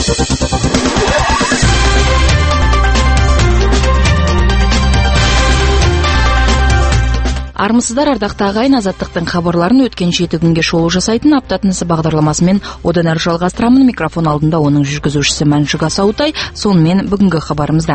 Армысыздар, ардақты ағайын, Азаттықтың хабарларын өткен 7 күнге шолу жасайтын апта тынысы бағдарламасымен одан әрі жалғастырамын. Микрофон алдында оның жүргізушісі Мәншүк Асаутай. Сонымен бүгінгі хабарымызда.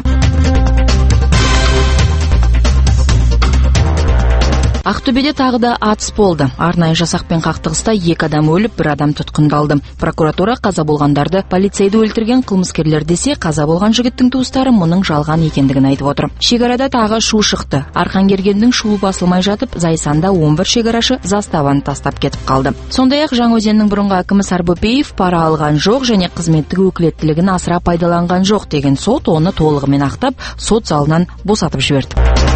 Ақтөбеде тағы да атыс болды. Арнайы жасақпен қақтығыста 2 адам өліп, 1 адам тұтқындалды. Прокуратура қаза болғандарды полицейді өлтірген қылмыскерлер десе, қаза болған жігіттің туыстары мұның жалған екендігін айтып отыр. Шекарада тағы шу шықты. Арқангергендің шуы басылмай жатып, Зайсанда 11 шекарашы заставаны тастап кетіп қалды. Сондай-ақ Жаңаөзеннің бұрынғы әкімі Сарбөпеев пара алған жоқ және қызметтік өкілеттілігін асыра пайдаланған жоқ деген сот оны толығымен ақтап, сот залынан босатып жіберді.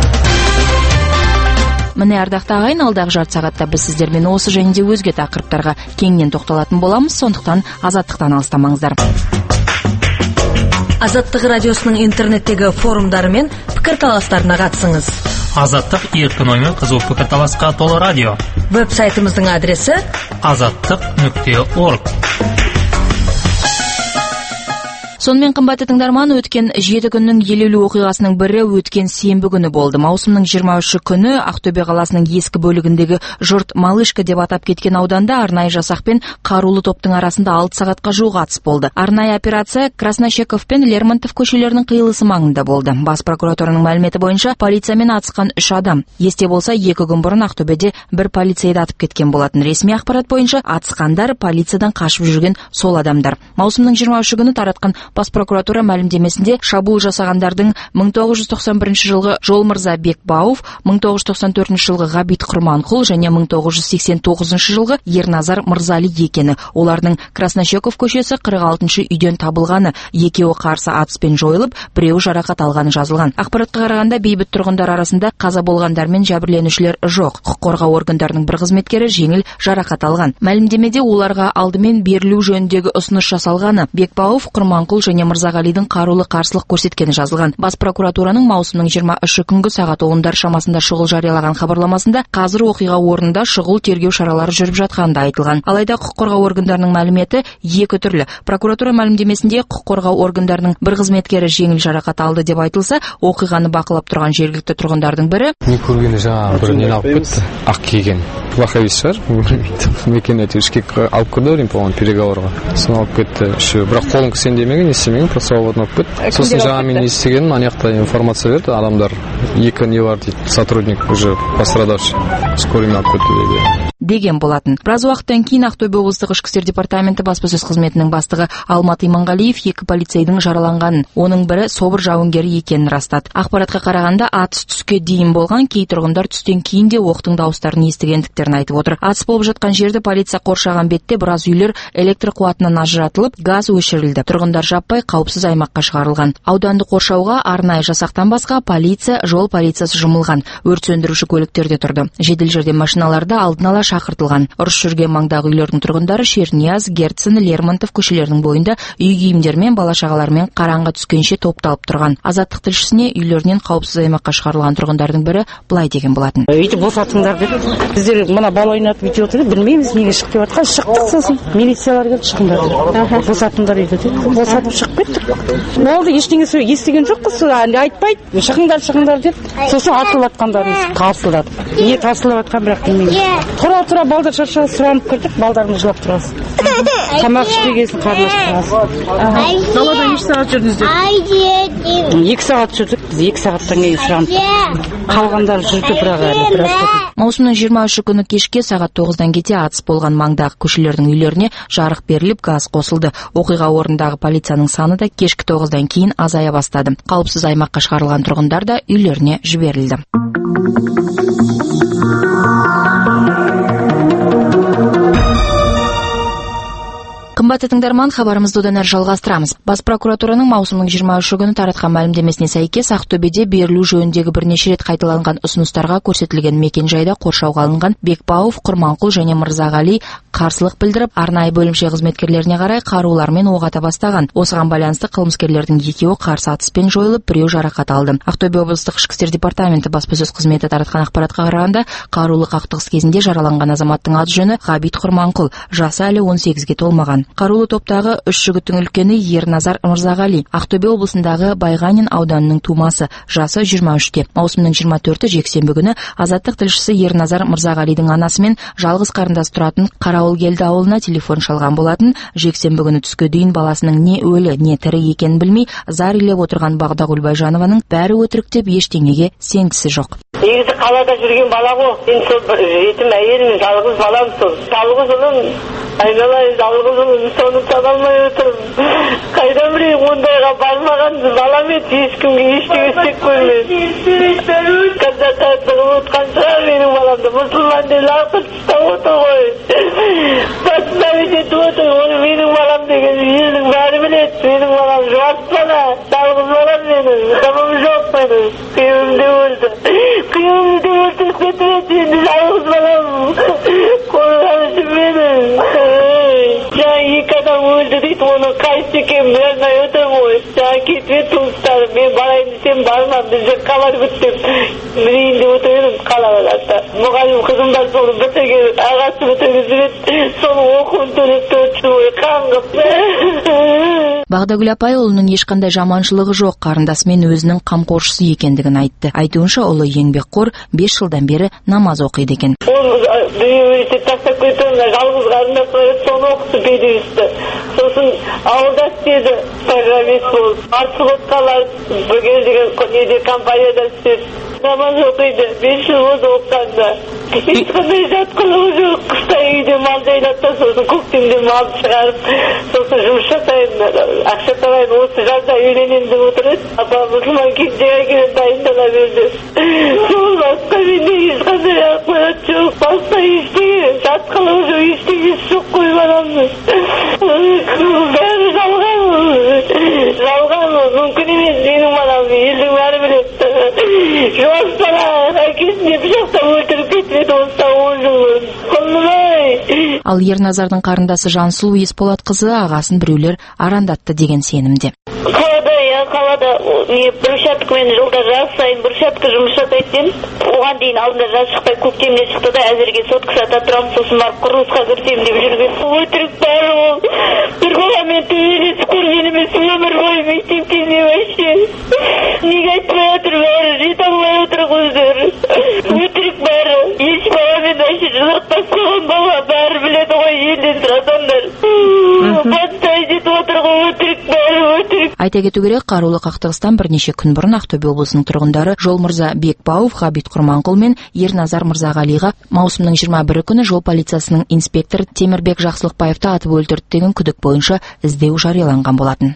Міне, ардақты ағайын, алдағы жарты сағатта біз сіздермен осы және де өзге тақырыптарға кеңінен тоқталатын боламыз, сондықтан азаттықтан алыстамаңыздар. Азаттық радиосының интернеттегі форумдары мен пікірталастарына қатысыңыз. Азаттық еркін оймен қызу пікірталасқа толы радио. Веб-сайтымыздың адресі azаттық.org. Сонымен қымбатты тыңдарман, өткен 7 күннің елеулі оқиғасының бірі өткен сенбі күні болды. Маусымның 23 күні Ақтөбе қаласының ескі бөлігіндегі жұрт Малышка деп атап кеткен ауданда арнайы жасақпен қарулы топтың арасында 6 сағатқа жуық атыс болды. Арнайы операция Краснощеков пен Лермонтов көшелерінің қиылысы маңында болды. Бас прокуратураның мәліметі бойынша полициямен атысқан 3 адам. Есте болса, 2 күн бұрын Ақтөбеде бір полицейді атып кеткен болатын. Ресми ақпарат бойынша атысқандар полициядан қашып жүрген сол адамдар. Маусымның 23 күні таратқан Бас прокуратура мәлімдемесінде шабуыл жасағандардың 1991 жылғы Жолмырза Бекбауов, 1994 жылғы Ғабит Құрманқұл және 1989 жылғы Ерназар Мырзали екені. Олардың Краснощеков көшесі 46 үйден табылғаны, екеуі қарсы атыспен жойылып, біреуі жарақат алғаны жазылған. Ақпаратқа қарағанда бейбіт тұрғындар арасында қаза болғандар мен жәбірленушілер жоқ. Құқық қорғау органдарының бір қызметкері жеңіл жарақат алған. Мәлімдемеде оларға алдымен берілу жөніндегі ұсыныс жасалғаны, Бекбауов, Құрманқұл және Мырзағалидың қарулы қарсылық көрсеткені жазылған. Бас прокуратураның маусымның 23 күнгі сағат 10-дар шамасында шұғыл жариялаған хабарламасында қазір оқиға орнында шұғыл тергеу шаралары жүріп жатқанында айтылған. Алайда құқық қорғау органдарының мәліметі екі түрлі. Прокуратура мәлімдемесінде құқық қорғау органдарының бір қызметкері жеңіл жарақат алды деп айтылса, оқиғаны бақылап тұрған жергілікті тұрғындардың бірі не көргені жаңағы бір нені алып кетті, ақ киген лоховец шығар, мекен ішке алып кірді, по-моему, переговорға. Соны алып кетті. Бірақ қолын кісен демеген, естімеген, просто свободно алып кетті. Сосын жаңа мен естігенім, анаяқта информация берді, адамдар екі не бар дейді, сотрудник уже пострадавший, скорыймен алып кетті дейді. Деген болатын. Біраз уақыттан кейін Ақтөбе облыстық ішкі істер департаменті баспасөз қызметінің бастығы Алмат Иманғалиев 2 полицейдің жараланғанын, оның бірі собор жауынгері екенін растады. Ақпаратқа қарағанда атыс түске дейін болған, кей тұрғындар түстен кейін де оқтың дауыстарын естігендіктерін айтып отыр. Атыс болып жатқан жерді полиция қоршаған бетте біраз үйлер электр қуатынан ажыратылып, газ өшірілді. Тұрғындар жаппай қауіпсіз аймаққа шығарылған. Ауданды қоршауға арнайы жасақтан басқа полиция, жол полициясы жұмылған. Өрт сөндіруші көліктерде тұрды. Жедел жәрдем машиналарды алдын ала шақыртылған. Ұрыс жүрген маңдағы үйлердің тұрғындары Шернияз, Герцен, Лермонтов көшелерінің бойында үй киімдермен, бала-шағалармен қараңғы түскенше топталып тұрған. Азаттық тілшісіне үйлерінен қауіпсіз аймаққа шығарылған тұрғындардың бірі былай деген болатын. Үйді босатыңдар деп. Біздер мына бала ойнатып өйтіп отыр, білмейміз неге шық деп жатқан. Шықтық, сосын милициялар келді, шығыңдар. Босатыңдар үйді деп. Босатып шығып кеттік. Болды, ештеңе естіген жоқпыз, айтпайды. Шығыңдар деп. Сосын атылып жатқандарымыз тарсылдады. Не тарсылып жатқан бірақ білмеймін. Тұра балдар шаршау сұранып кірдік, балдарымыз жылап тұрасыз. Тамақ ішпегесін, қарны ашып. Далада еш сағат жүрдіңіздер? 2 сағат жүрдік, біз 2 сағаттан кейін сұранып. Қалғандар жүрді бірақ әлі. Маусымның 23 күні кешке сағат 9-дан кете атыс болған маңдағы көшелердің үйлеріне жарық беріліп, газ қосылды. Оқиға орнындағы полицияның саны да кешкі 9-дан кейін азая бастады. Қауіпсіз аймаққа шығарылған тұрғындар да үйлеріне жіберілді. Қымбатты тыңдарман, хабарымызды одан әрі жалғастырамыз. Бас прокуратураның маусымның 23 күні таратқан мәлімдемесіне сәйкес Ақтөбеде берілу жөніндегі бірнеше рет қайталанған ұсыныстарға көрсетілген мекен-жайда қоршауға алынған Бекбауов, Құрманқұл және Мырзағали қарсылық білдіріп, арнайы бөлімше қызметкерлеріне қарай қарулармен оқ ата бастаған. Осыған байланысты қылмыскерлердің екеуі қарсы атыспен жойылып, біреу жарақат алды. Ақтөбе облыстық ішкі істер департаменті баспасөз қызметі таратқан ақпаратқа қарағанда, қарулы қақтығыс кезінде жараланған азаматтың аты-жөні Ғабит Құрманқұл, жасы әлі 18-ге толмаған. Карулы топтагы 3 жигиттин үлкени Ерназар Мырзагали, Ақтөбе облусундагы Байганин ауданынын тумасы, жасы 23-те. Маусымдын 24-і жексенбі күнү Азаттык тилшиси Ерназар Мырзагалидин анасы мен жалгыз карындасы туратын Карауылкелди ауылуна телефон шалган болатын. Жексенбі күнү түскө дейин баласынын не өлү, не тири экенин билмей зар илеп отурган Багдак Гүлбайжанованын баары өтүрүк деп эчтеңеге сенгиси жок. Негизи калада жүрген бала го. Мен сол жетим әйелмин, жалгыз балам сол. Жалгыз улум, айналайын жалгыз улум, соны таба алмай отурмун. Кайдан билейин, ондайга бармаган балам эт, эчкимге эчтеке істеп көрмөдүм. Казакка тыгып уткан шығар менин баламды. Мусулман деп лакып тастап отур ғой. Басына жетип отур, ону менин балам деген элдин баары билет. Менин балам жуас бала, жалгыз балам менин. Тамам жок менин. Күйөөмдө өлдү. Kıyımda öldürsün etmediniz, ağız balam. Korkanışı benim. Can yıkadan öldü deyip onu kaçtı kim bilmem ödemoş. Can gitme tuğustarım. Ben balayım desem barmam. Bizce kalar bittim. Birinde oturuyorum kalar hatta. Muğalim kızım da sonu bitirgen. Ağası bitirgen. Sonu okun törüp törtüyor. Kangıp. Багдагүл апай улунун эчкандай жаманчылыгы жок, карындасы мен өзүнүн камкорчусу экендигин айтты. Айтуунча, улу еңбеккор 5 жылдан бери намаз окуйт экен. Тастап кетем, жалгыз карындасы сону окуту беришти. Сосын ауылда иштеди, программист болуп. Арчылыкталар деген компанияда иштеди. Намаз окуйду, 5 жыл болду окуганда. Эч кандай жаткылыгы жок. Кышта үйдө мал жайлап, сосын көктемде мал чыгарып, сосын жумуш жасайм. Акча табайын, осы жазда үйленем деп отурат. Апа мусулман кийимге келип дайындала берди. Сол башка менде эч кандай акыбат жок. Башка эчтеке, жаткылыгы жок, эчтеке жок кой баламдын. Баары жалган. Жалган, мүмкүн эмес, менин балам, элдин баары билет. Жуас бала, акесине пычактап өлтүрүп кетти, болса 10 жыл. Колунай. Ал Ерназардын карындасы Жансулуу Эсполат кызы агасын бирөөлөр арандатты деген сенімде. Қалада брусчатка мен жылда жаз сайын брусчатка жұмыс жасайтын. Оған дейін алдында жаз шықпай көктемде шықты да әзірге сотка сата тұрам, сосын барып құрылысқа кірсем деп жүрген. Өтірік бәрі ол. Bir баламен төбелесіп көргеніміз өмір бойы мектепте вообще. Неге айтпай отыр бәрі, жете алмай отыр өздері. Өтірік бәрі. Еш баламен вообще жылатпасқан бала бәрі біледі ғой, елден сұратандар. Баттай жетіп отыр ғой, өтірік бәрі, өтірік. Айта кету керек, карулы кактыгыстан бир нече күн бурун Ақтөбе облусунун тургундары Жолмырза Бекбауов, Габит Курманкул мен Ерназар Мырзагалига маусымдын 21 күнү жол полициясынын инспектору Темирбек Жаксылыкбаевди атып өлтүрдү деген күдүк боюнча издөө жарыяланган болатын.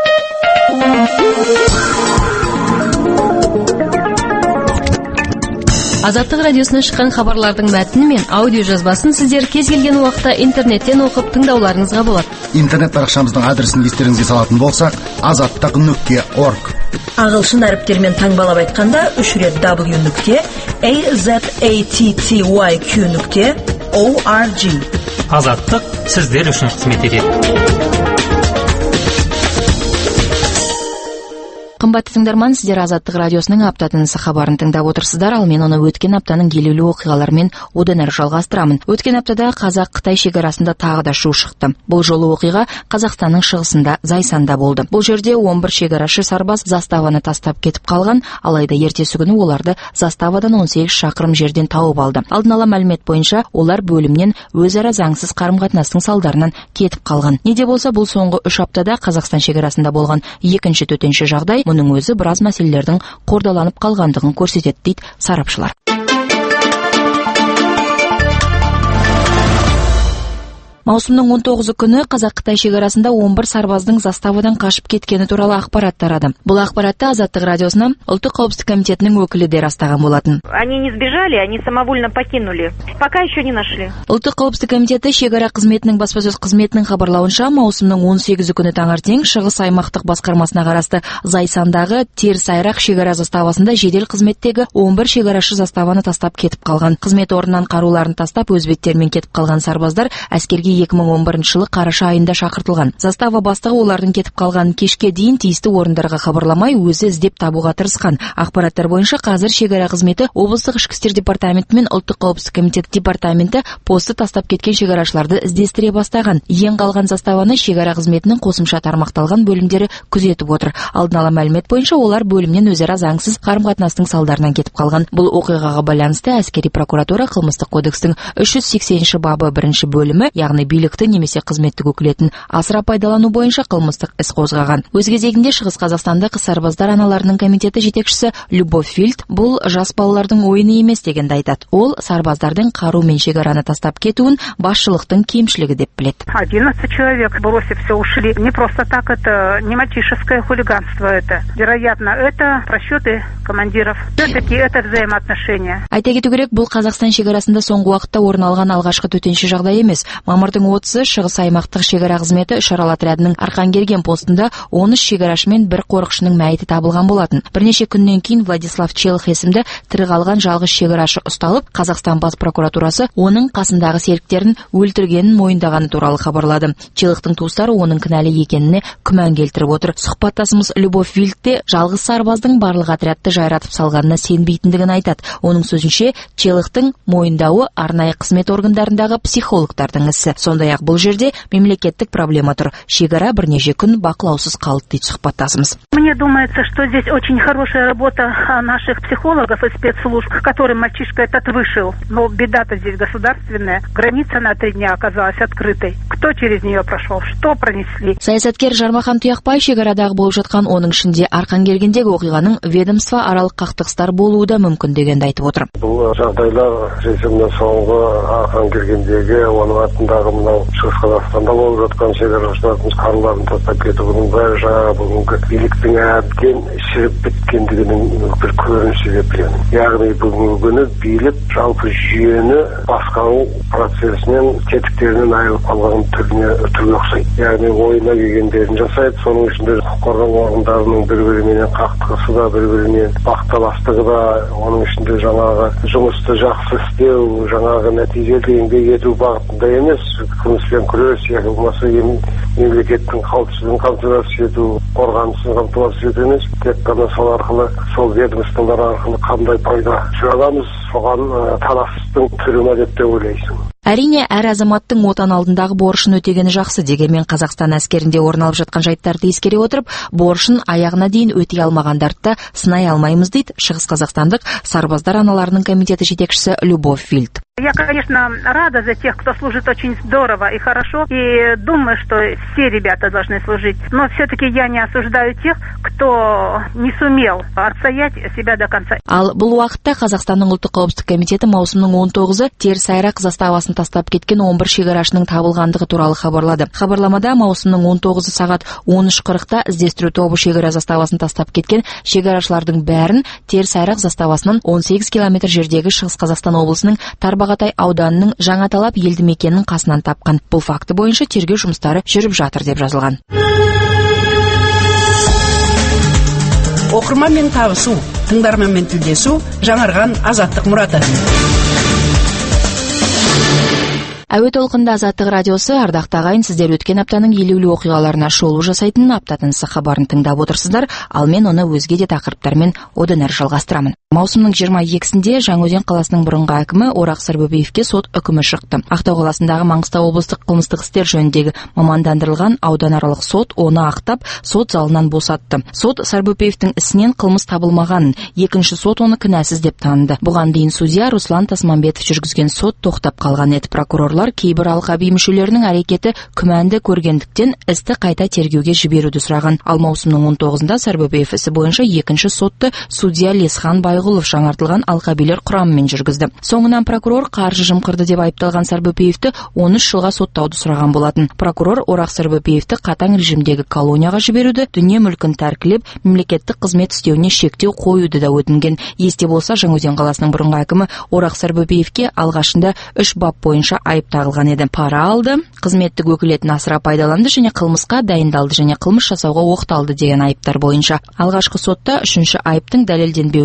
Азаттык радиосуна шыққан хабарлардың мәтіні мен аудио жазбасын сіздер кез келген уақытта интернеттен оқып тыңдауларыңызға болады. Интернет парақшамыздың адресін естеріңізге салатын болсақ, azattak.org. Ағылшын әріптермен таңбалап айтқанда 3 рет w.azattyq.org. Азаттық сіздер үшін қызмет етеді. Кымбатты тыңдарман, сіздер Азаттык радиосунун аптатынысы хабарын тыңдап отырсыздар, ал мен оны өткен аптанын келелүү окуялары одан әрі жалғастырамын. Өткен аптада Казак-Кытай шекарасында тағы да шу шықты. Бұл жолы окуя Қазақстанның шығысында Зайсанда болды. Бұл жерде 11 шекарашы сарбаз заставаны тастап кетіп қалған, алайда ертесі күні оларды заставадан 18 шақырым жерден тауып алды. Алдын ала мәлімет бойынша олар бөлімнен өзара заңсыз қарым-қатынастың салдарынан кетіп қалған. Неде болса, бұл соңғы 3 аптада Қазақстан шекарасында болған екінші төтенше жағдай мұның өзі біраз мәселелердің қордаланып қалғандығын көрсетеді дейді сарапшылар. Маусымның 19 күні Қазақ-Қытай шекарасында 11 сарбаздың заставадан қашып кеткені туралы ақпарат тарады. Бұл ақпаратты Азаттық радиосына Ұлттық қауіпсіздік комитетінің өкілі де растаған болатын. Они не сбежали, они самовольно покинули. Пока еще не нашли. Ұлттық қауіпсіздік комитеті шекара қызметінің баспасөз қызметінің хабарлауынша, маусымның 18 күні таңертең Шығыс аймақтық басқармасына қарасты Зайсандағы Теріс Айрақ шекара заставасында жедел қызметтегі 11 шекарашы заставаны тастап кетіп қалған. Қызмет орнынан қаруларын тастап өз беттерімен кетіп қалған сарбаздар әскерге 2011 жылы қараша айында шақыртылған. Застава бастығы олардың кетіп қалған кешке дейін тиісті орындарға хабарламай өзі іздеп табуға тырысқан. Ақпараттар бойынша қазір шекара қызметі, облыстық ішкі істер департаменті мен ұлттық қауіпсіздік комитеті департаменті посты тастап кеткен шекарашыларды іздестіре бастаған. Ең қалған заставаны шекара қызметінің қосымша тармақталған бөлімдері күзетіп отыр. Алдын ала мәлімет бойынша олар бөлімнен өзара заңсыз қарым-қатынастың салдарынан кетіп қалған. Бұл оқиғаға байланысты әскери прокуратура қылмыстық кодекстің 380 бабы 1 бөлімі, яғни билікті немесе қызметтік өкілетін асыра пайдалану бойынша қылмыстық іс қозғаған. Өз кезегінде Шығыс Қазақстандық сарбаздар аналарының комитеті жетекшісі Любовь Фильд бұл жас балалардың ойыны емес дегенді айтады. Ол сарбаздардың қару мен шекараны тастап кетуін басшылықтың кемшілігі деп біледі. 11 человек, бросив все, ушли. Не просто так, это не мальчишеское хулиганство, это. Вероятно, это просчеты командиров. Все-таки это взаимоотношения. Айта кету керек, бұл Қазақстан шекарасында соңғы уақытта орын алған алғашқы төтенше жағдай емес. Мамырдың 30-ы Шығыс аймақтық шекара қызметі үшарал отрядының Арқангерген постында 13 шекарашы мен бір қорықшының мәйіті табылған болатын. Бірнеше күннен кейін Владислав Челых есімді тірі қалған жалғыз шекарашы ұсталып, Қазақстан бас прокуратурасы оның қасындағы серіктерін өлтіргенін мойындағаны туралы хабарлады. Челыхтың туыстары оның кінәлі екеніне күмән келтіріп отыр. Сұхбаттасымыз Любовь Фильд те жалғыз сарбаздың барлық отрядты жайратып салғанына сенбейтіндігін айтады. Оның сөзінше, Челыхтың мойындауы арнайы қызмет органдарындағы психологтардың ісі. Сондай-ақ бұл жерде мемлекеттік проблема тұр. Шекара бірнеше күн бақылаусыз қалды дейді сұхбаттасымыз. Мне думается, что здесь очень хорошая работа наших психологов и спецслужб, к которым мальчишка этот вышел. Но беда-то здесь государственная. Граница на 3 дня оказалась открытой. Кто через нее прошел? Что пронесли? Саясаткер Жармахан Тұяқбай шекарадағы болып жатқан, оның ішінде Арқангергендегі оқиғаның ведомство аралық қақтығыстар болуы да мүмкін дегенді айтып отыр. Бұл жағдайлар режимнен соңғы Арқангергендегі, оның артындағы мынау Шығыс Қазақстанда болып жатқан шекарашылардың қаруларын тастап кетуінің бәрі жаңағы бүгінгі биліктің әбден шіріп біткендігінің бір көрінісі деп білемін. Яғни бүгінгі күні билік жалпы жүйені басқару процесінен, тетіктерінен айырылып қалған түрге ұқсайды. Яғни ойына келгендерін жасайды. Соның ішінде құқық қорғау органдарының бір-бірімен қақтығысы да, бір-бірімен бақталастығы да, оның ішінде жаңағы жұмысты жақсы істеу, жаңағы нәтижелі еңбек ету бағытында емес, қылмыспен күрес, яғни болмаса мемлекеттің қауіпсіздігін қамтамасыз ету, қорғанысын қамтамасыз ету емес, тек қана сол арқылы, сол ведомстволар арқылы қандай пайда шығарамыз, соған таластың түрі ме деп те ойлайсың. Әрине, әр азаматтың отан алдындағы борышын өтегені жақсы, дегенмен Қазақстан әскерінде орын алып жатқан жайттарды ескере отырып, борышын аяғына дейін өтей алмағандарды да сынай алмаймыз дейді Шығыс Қазақстандық сарбаздар аналарының комитеті жетекшісі Любовь Фильд. Я, конечно, рада за тех, кто служит очень здорово и хорошо, и думаю, что все ребята должны служить. Но все-таки я не осуждаю тех, кто не сумел отстоять себя до конца. Ал бұл уақытта Қазақстанның ұлттық қауіпсіздік комитеті маусымның 19-ы теріс айрақ заставасын тастап кеткен 11 шекарашының табылғандығы туралы хабарлады. Хабарламада маусымның 19-ы сағат 13:40-та іздестіру тобы шекара заставасын тастап кеткен шекарашылардың бәрін теріс айрақ заставасынан 18 километр жердегі Шығыс Қазақстан облысының Тарбағатай ауданының Жаңаталап елді мекенінің қасынан тапқан. Бұл факті бойынша тергеу жұмыстары жүріп жатыр деп жазылған. Оқырманмен табысу, тыңдарманмен тілдесу, жаңарған Азаттық мұраты. Әуе толқында Азаттық радиосы, ардақты ағайын, сіздер өткен аптаның елеулі оқиғаларына шолу жасайтын аптатынсы хабарын тыңдап отырсыздар, ал мен оны өзге де тақырыптармен одан әрі жалғастырамын. Маусымның 22-сінде Жаңаөзен қаласының бұрынғы әкімі Орақ Сарбөбеевке сот үкімі шықты. Ақтау қаласындағы Маңғыстау облыстық қылмыстық істер жөніндегі мамандандырылған ауданаралық сот оны ақтап, сот залынан босатты. Сот Сарбөбеевтің ісінен қылмыс табылмағанын, екінші сот оны кінәсіз деп таныды. Бұған дейін судья Руслан Тасманбетов жүргізген сот тоқтап қалған еді. Прокурорлар кейбір алқаби мүшелерінің әрекеті күмәнді көргендіктен істі қайта тергеуге жіберуді сұраған. Ал маусымның 19-ында Сарбөбеев ісі бойынша екінші сотты судья Лесхан Байғұлов жаңартылған алқабилер құрамымен жүргізді. Соңынан прокурор қаржы жымқырды деп айыпталған Сарбөбеевті 13 жылға соттауды сұраған болатын. Прокурор Орақ Сарбөбеевті қатаң режимдегі колонияға жіберуді, дүние мүлкін тәркілеп, мемлекеттік қызмет істеуіне шектеу қоюды да өтінген. Есте болса, Жаңаөзен қаласының бұрынғы әкімі Орақ Сарбөбеевке алғашында 3 бап бойынша айып тағылған еді. Пара алды, қызметтік өкілетін асыра пайдаланды және қылмысқа дайындалды және қылмыс жасауға оқталды деген айыптар бойынша. Алғашқы сотта 3-ші айыптың дәлелденбеуіне байланысты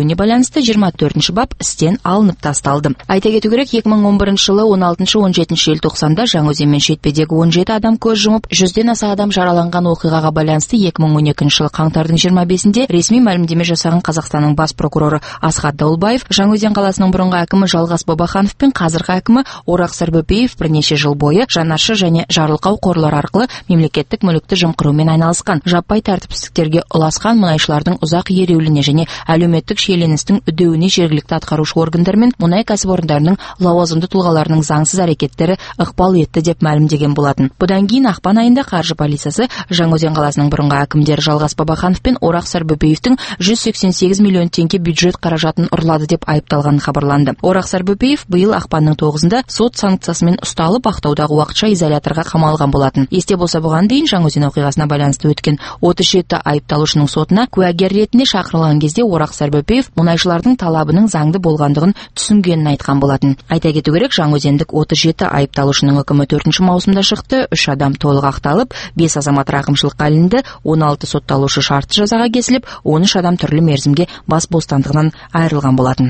байланысты 24 бап істен алынып тасталды. Айта кету керек, 2011 жылы 16-17 желтоқсанда Жаңаөзен мен Шетпедегі 17 адам көз жұмып, 100-ден аса адам жараланған оқиғаға байланысты 2012 жылы қаңтардың 25-інде ресми мәлімдеме жасаған Қазақстанның бас прокуроры Асхат Даулбаев, Жаңаөзен қаласының бұрынғы әкімі Жалғас Бабаханов пен қазіргі әкімі Орақ Сарбөпеев бірнеше жыл бойы жанаршы және жарылқау қорлар арқылы мемлекеттік мүлікті жымқырумен айналысқан, жаппай тәртіпсіздіктерге ұласқан, мұнайшылардың ұзақ ереуіліне және әлеуметтік шиеленістің үдеуіне жергілікті атқарушы органдар мен мұнай кәсіпорындарының лауазымды тұлғаларының заңсыз әрекеттері ықпал етті деп мәлімдеген болатын. Бұдан кейін ақпан айында қаржы полициясы Жаңаөзен қаласының бұрынғы әкімдері Жалғас Бабаханов пен Орақ Сарбөпеевтің 188 миллион теңге бюджет қаражатын ұрлады деп айыпталғаны хабарланды. Орақ Сарбөпеев биыл ақпанның 9-ында сот санкциясымен ұсталып, Ақтаудағы уақытша изоляторға қамалған болатын. Есте болса, бұған дейін Жаңаөзен оқиғасына байланысты өткен 37 айыпталушының сотына куәгер ретінде шақырылған кезде Орақ Сарбөпеев мұнайшылардың талабының заңды болғандығын түсінгенін айтқан болатын. Айта кету керек, жаңаөзендік 37 айыпталушының үкімі 4 маусымда шықты. 3 адам толық ақталып, 5 азамат рақымшылыққа ілінді, 16 сотталушы шартты жазаға кесіліп, 13 адам түрлі мерзімге бас бостандығынан айырылған болатын.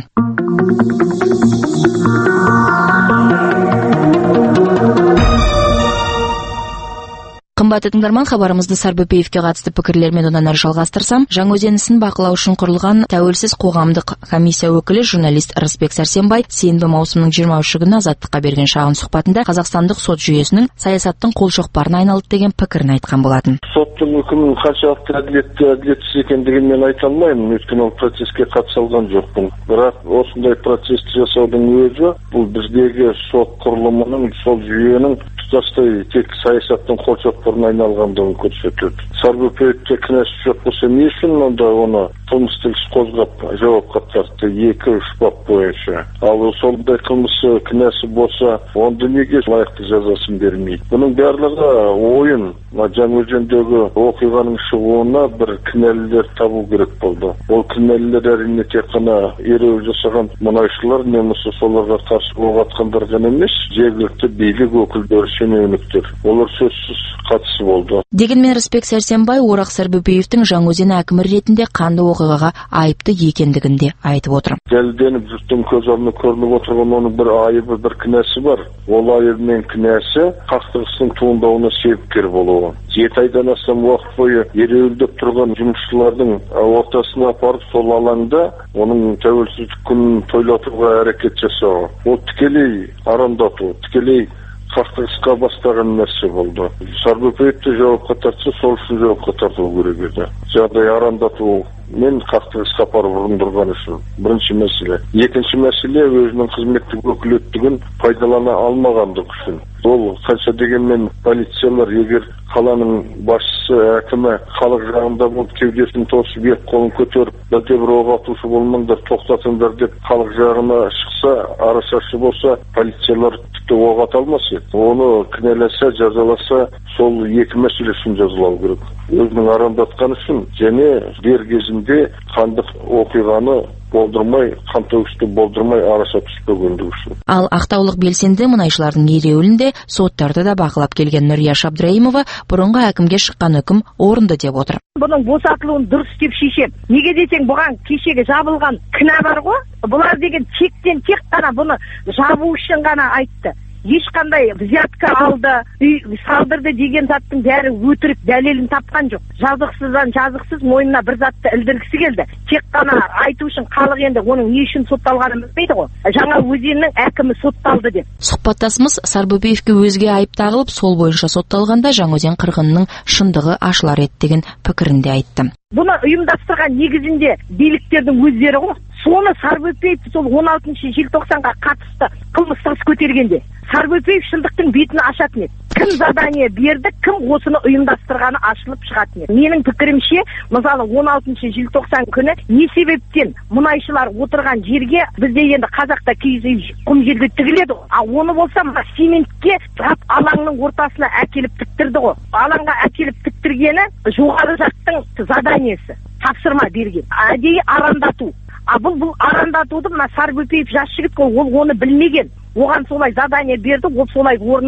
Қымбатты тыңдарман, хабарымызды Сарбөпеевке қатысты пікірлермен одан әрі жалғастырсам, Жаңаөзен ісін бақылау үшін құрылған тәуелсіз қоғамдық комиссия өкілі журналист Рысбек Сәрсенбай сенбі маусымның 23 күні Азаттыққа берген шағын сұхбатында қазақстандық сот жүйесінің саясаттың қолшоқпарына айналды деген пікірін айтқан болатын. Соттың үкімінің қаншалықты әділетсіз екендігін мен айта алмаймын, өйткені ол процеске қатыса алған жоқпын. Бірақ осындай процесті жасаудың өзі бұл біздегі сот құрылымының, сот жүйенің тұтастай тек саясаттың қолшоқпарына айналғандығын көрсетеді. Сарбөпеевте кінәсі жоқ болса, не үшін онда оны қылмыстық іс қозғап жауапқа тартты 2-3 бап бойынша? Ал сондай қылмысы кінәсі болса, онда неге лайықты жазасын бермейді? Бұның барлығы ойын. Жаңаөзендегі оқиғаның шығуына бір кінәлілер табу керек болды. Ол кінәлілер әрине тек қана ереуіл жасаған мұнайшылар немесе соларға қарсы оқ атқандар ғана емес, жергілікті билік өкілдері, шенеуніктер. Олар сөзсіз қатысы болды. Дегенмен Рысбек Сәрсенбай Орақ Сарбөпеевтің Жаңаөзен әкімі ретінде қанды оқиғаға айыпты екендігін де айтып отыр. Дәлелденіп жұрттың көз алдына көрініп отырған оның бір айыбы, бір кінәсі бар. Ол айыбы мен кінәсі қақтығыстың туындауына себепкер болуы. 7 айдан астам уақыт бойы ереуілдеп тұрған жұмысшылардың ортасына апарып сол алаңда оның тәуелсіздік күнін тойлатуға әрекет жасау. Ол тікелей арандату, тікелей қақтығысқа бастаған нәрсе болды. Сарбөпеевті жауапқа тартса, сол үшін жауапқа тарту керек еді. Жағдай арандату мен қақтығысқа апарып ұрындырған үшін бірінші мәселе. Екінші мәселе өзінің қызметтік өкілеттігін пайдалана алмағандық үшін. Ол қанша дегенмен полициялар егер қаланың басшысы, әкімі халық жағында болып кеудесін тосып, екі қолын көтеріп, бір оқ атушы болмаңдар, тоқтатыңдар деп халық жағына шықса, арашашы болса, полициялар тіпті оқ ата алмас еді. Оны кінәласа, жазаласа, сол екі мәселе үшін жазалау керек. Өзінің арандатқан үшін және дер кезінде қандық оқиғаны болдырмай, қантөгісті болдырмай араша түспегендігі үшін. Ал ақтаулық белсенді мұнайшылардың ереуілінде соттарды да бақылап келген Нұрия Шабдраимова бұрынғы әкімге шыққан үкім орынды деп отыр. Бұның босатылуын дұрыс деп шешем. Неге десең, бұған кешегі жабылған кінә бар ғой. Бұлар деген тек қана бұны жабу үшін ғана айтты. Ешқандай взятка алды, үй салдырды деген заттың бәрі өтірік, дәлелін тапқан жоқ. Жазықсыздан жазықсыз мойнына бір затты ілдіргісі келді. Тек қана айту үшін халық енді оның не үшін сотталғанын білмейді ғой. Жаңаөзеннің әкімі сотталды деп. Сұхбаттасымыз Сарбөпеевке өзге айып тағылып, сол бойынша сотталғанда Жаңаөзен қырғынының шындығы ашылар еді деген пікірінде айтты. Бұны ұйымдастырған негізінде биліктердің өздері ғой. Соны Сарбөпеев сол 16 желтоқсанға қатысты қылмыстық іс көтергенде Сарбөпеев шындықтың бетін ашатын еді. Кім задание берді, кім осыны ұйымдастырғаны ашылып шығатын еді. Менің пікірімше, мысалы 16 желтоқсан күні не себептен мұнайшылар отырған жерге бізде енді қазақта киіз үй құм жерге тігіледі. Оны болса цементке алаңның ортасына әкеліп тіктірді ғой. Алаңға әкеліп тіктіргені жоғары жақтың заданиесі, тапсырма берген. Әдейі арандату. Бұл арандатуды мына Сарбөпеев жас жігіт қой, ол оны білмеген. Оған солай задание берді, ол солай орындады.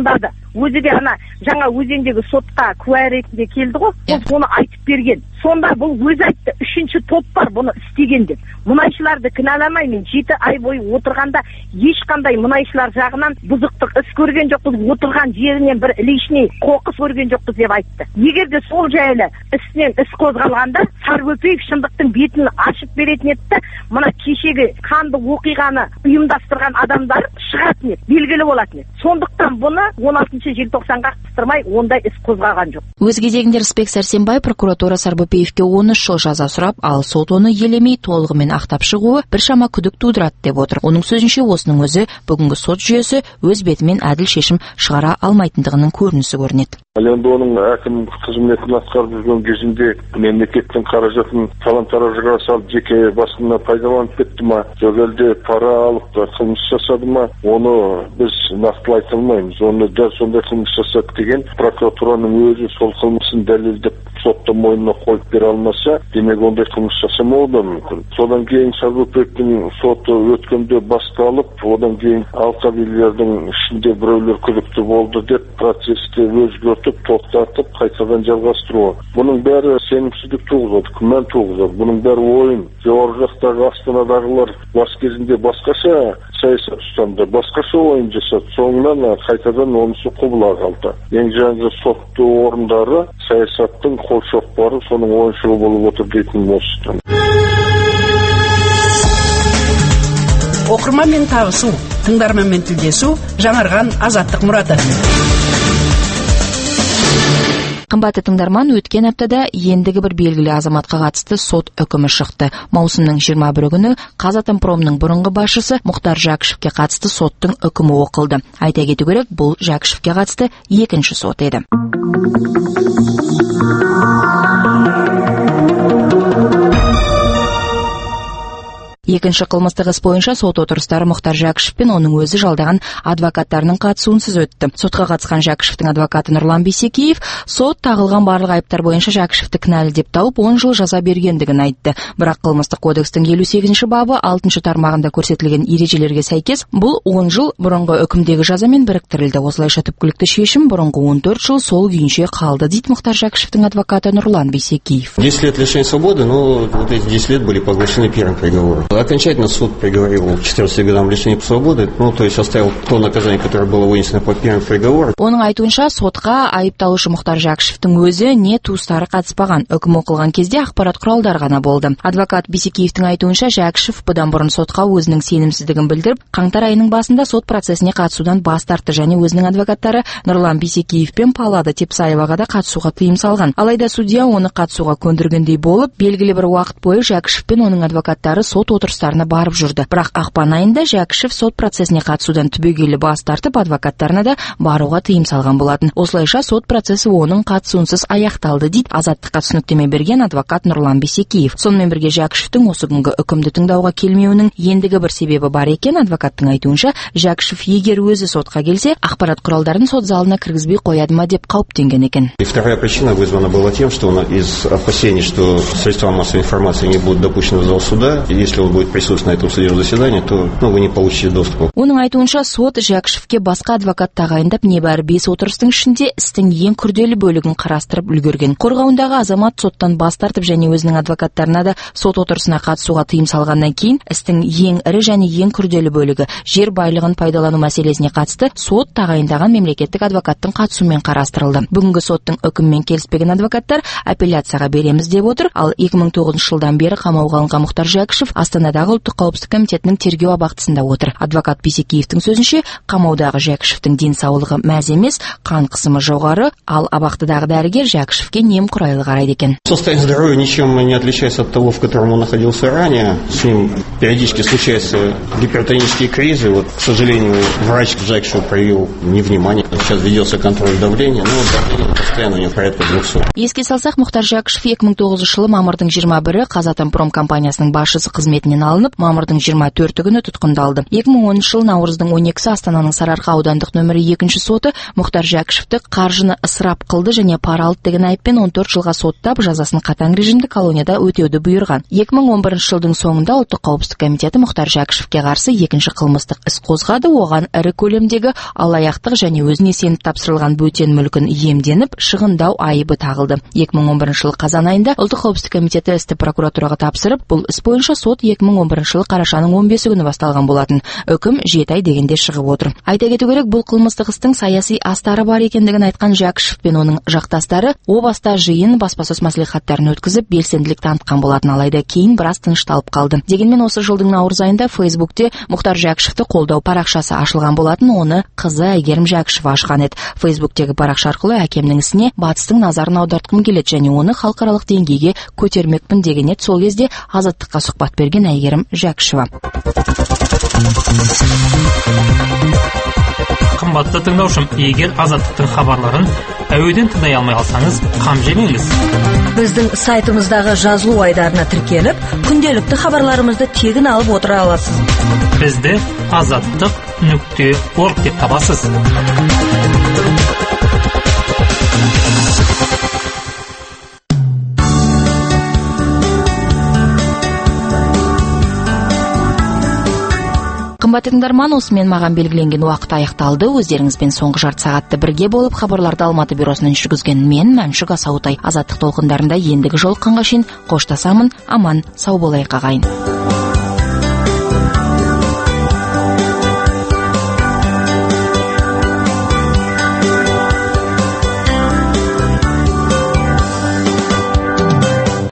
өзі де ана жаңа өзендегі сотқа куә ретінде келді ғой, ол соны айтып берген. Сонда бұл өзі айтты, 3-ші топ бар бұны істеген деп. Мұнайшыларды кінәламаймын, 7 ай бойы отырғанда ешқандай мұнайшылар жағынан бұзықтық іс көрген жоқпыз, отырған жерінен бір лишний қоқыс көрген жоқпыз деп айтты. Егер де сол жайлы істен іс қозғалғанда Сарбөпеев шындықтың бетін ашып беретін еді, мына кешегі қанды оқиғаны ұйымдастырған адамдар шығатын еді, белгілі болатын еді. Сондықтан бұны 16 желтоқсанға қыстырмай ондай іс қозғаған жоқ. Өз кезегінде Рысбек Сәрсенбай прокуратура Сарбөпеевке 13 жыл жаза сұрап, ал сот оны елемей толығымен ақтап шығуы біршама күдік тудырады деп отыр. Оның сөзінше осының өзі бүгінгі сот жүйесі өз бетімен әділ шешім шығара алмайтындығының көрінісі көрінеді. Енді оның әкім қызметін атқарып жүрген кезінде мемлекеттің қаражатын талан-таражға салып жеке басына пайдаланып кетті ма, жоқ әлде пара алып қылмыс жасады ма, оны біз нақтылай алмаймыз. Оны дәл сондай қылмыс жасады деген прокуратураның өзі сол қылмысын дәлелдеп сотта мойнына қойып бере алмаса, демек ондай қылмыс жасамауы да мүмкін. Содан кейін Сарбөпеевтің соты өткенде басталып, одан кейін алқабилердің ішінде біреулер күдікті болды деп процесті өзгертіп, тоқтатып, қайтадан жалғастыруы. Бұның бәрі сенімсіздік туғызады, күмән туғызады. Бұның бәрі ойын. Жоғарғы жақтағы Астанадағылар бас кезінде басқаша саясат ұстанды, басқаша ойын жасады. Соңынан қайтадан онысы құбыла қалды. Ең жаңағы сотты орындары саясаттың қолшоқпары соның ойыншығы болып отыр дейтін осы. Оқырманмен табысу, тыңдарманмен тілдесу, жаңарған Азаттық мұраты. Қымбатты тыңдарман, өткен аптада ендігі бір белгілі азаматқа қатысты сот үкімі шықты. Маусымның 21 күні Қазатомпромның бұрынғы басшысы Мұхтар Жәкішевке қатысты соттың үкімі оқылды. Айта кету керек, бұл Жәкішевке қатысты екінші сот еді. Екінші қылмыстық іс бойынша сот отырыстары Мұхтар Жәкішев пен оның өзі жалдаған адвокаттарының қатысуынсыз өтті. Сотқа қатысқан Жәкішевтің адвокаты Нұрлан Бейсекеев сот тағылған барлық айыптар бойынша Жәкішевті кінәлі деп тауып 10 жыл жаза бергендігін айтты. Бірақ қылмыстық кодекстің 58-ші бабы 6-шы тармағында көрсетілген ережелерге сәйкес бұл 10 жыл бұрынғы үкімдегі жазамен біріктірілді. Осылайша түпкілікті шешім бұрынғы 14 жыл сол күйінше қалды, дейді Мұхтар Жәкішевтің адвокаты Нұрлан Бейсекеев. 10 лет лишения свободы, но вот эти 10 лет были поглощены первым приговором. Окончательно суд приговорил к 14 годам лишения свободы, то есть оставил то наказание, которое было вынесено по первому приговору. Оның айтуынша, сотқа айыпталушы Мұхтар Жәкішевтің өзі не туыстары қатыспаған. Үкім оқылған кезде ақпарат құралдар ғана болды. Адвокат Бейсекеевтің айтуынша, Жәкішев бұдан бұрын сотқа өзінің сенімсіздігін білдіріп, қаңтар айының басында сот процесіне қатысудан бас тартты және өзінің адвокаттары Нұрлан Бейсекеев пен Паллада Тепсаеваға да қатысуға тыйым салған. Алайда судья оны қатысуға көндіргендей болып, белгілі бір уақыт бойы Жәкішев пен оның адвокаттары сот отырыстарына барып жүрді. Бірақ ақпан айында Жәкішев сот процесіне қатысудан түбегейлі бас тартып, адвокаттарына да баруға тыйым салған болатын. Осылайша сот процесі оның қатысуынсыз аяқталды, дейді Азаттыққа түсініктеме берген адвокат Нұрлан Бейсекеев. Сонымен бірге Жәкішевтің осы күнгі үкімді тыңдауға келмеуінің ендігі бір себебі бар екен. Адвокаттың айтуынша, Жәкішев егер өзі сотқа келсе, ақпарат құралдарын сот залына кіргізбей қояды ма деп қауіптенген екен. И вторая причина вызвана была тем, что он из опасений, что средства массовой информации не будут допущены в зал суда, и если он будет присутствовать на этом судебном заседании, то вы не получите доступа. Оның айтуынша, сот Жәкішевке басқа адвокат тағайындап небәрі 5 отырыстың ішінде істің ең күрделі бөлігін қарастырып үлгерген. Қорғауындағы азамат соттан бас тартып және өзінің адвокаттарына да сот отырысына қатысуға тыйым салғаннан кейін, істің ең ірі және ең күрделі бөлігі жер байлығын пайдалану мәселесіне қатысты сот тағайындаған мемлекеттік адвокаттың қатысуымен қарастырылды. Бүгінгі соттың үкімімен келіспеген адвокаттар апелляцияға береміз деп отыр, ал 2009 жылдан бері қамауға алынған Мұхтар Жәкішев Астанадағы ұлттық қауіпсіздік комитетінің тергеу абақтысында отыр. Адвокат Бейсекеевтің сөзінше, қамаудағы Жәкішевтің денсаулығы мәз емес, қан қысымы жоғары, ал абақтыдағы дәрігер Жәкішевке немқұрайлы қарайды екен. Состояние здоровья ничем не отличается от того, в котором он находился ранее. С ним периодически случаются гипертонические кризы. Вот, к сожалению, врач Жәкішев проявил невнимание. Сейчас ведется контроль давления, но давление постоянно у него порядка 200. Еске салсақ, Мұхтар Жәкішев 2009 жылы мамырдың 21-і Қазатомпром компаниясының басшысы қызметінен алынып, мамырдың 24 күні тұтқындалды. 2010 жыл наурыздың 12-сі Астананың Сарыарқа аудандық нөмірі 2 соты Мұхтар Жәкішевті қаржыны ысырап қылды және пара алды деген айыппен 14 жылға соттап, жазасын қатаң режимді колонияда өтеуді бұйырған. 2011 жылдың соңында Ұлттық қауіпсіздік комитеті Мұхтар Жәкішевке қарсы екінші қылмыстық іс қозғады. Оған ірі көлемдегі алаяқтық және өзіне сеніп тапсырылған бөтен мүлкін иемденіп, шығындау айыбы тағылды. 2011 жылы қазан айында Ұлттық қауіпсіздік комитеті істі прокуратураға тапсырып, бұл іс бойынша сот 2011 жылы қарашаның 15 күні басталған болатын. Үкім 7 ай дегенде шығып отыр. Айта кету керек, бұл қылмыстық істің саяси астары бар екендігін айтқан Жәкішев пен оның жақтастары о баста жиын, баспасөз мәслихаттарын өткізіп, белсенділік танытқан болатын, алайда кейін біраз тынышталып қалды. Дегенмен осы жылдың наурыз айында Фейсбукте Мұхтар Жәкішевті қолдау парақшасы ашылған болатын, оны қызы Әйгерім Жәкішев ашқан еді. Фейсбуктегі парақша арқылы әкемнің ісіне батыстың назарын аудартқым келеді және оны халықаралық деңгейге көтермекпін деген еді. Сол кезде Азаттыққа сұхбат берген Әйгерім Жәкішева. Қымбатты тыңдаушым, егер Азаттықтың хабарларын әуеден тыңдай алмай қалсаңыз, қам жемеңіз. Біздің сайтымыздағы жазылу айдарына тіркеліп, күнделікті хабарларымызды тегін алып отыра аласыз. Бізді azаттық.org деп табасыз. Қымбатты тыңдарман, осымен маған белгіленген уақыт аяқталды. Өздеріңізбен соңғы жарты сағатты бірге болып хабарларды Алматы бюросынан жүргізген мен Мәншүк Асаутай. Азаттық толқындарында ендігі жолыққанға шейін қоштасамын. Аман, сау болайық ағайын.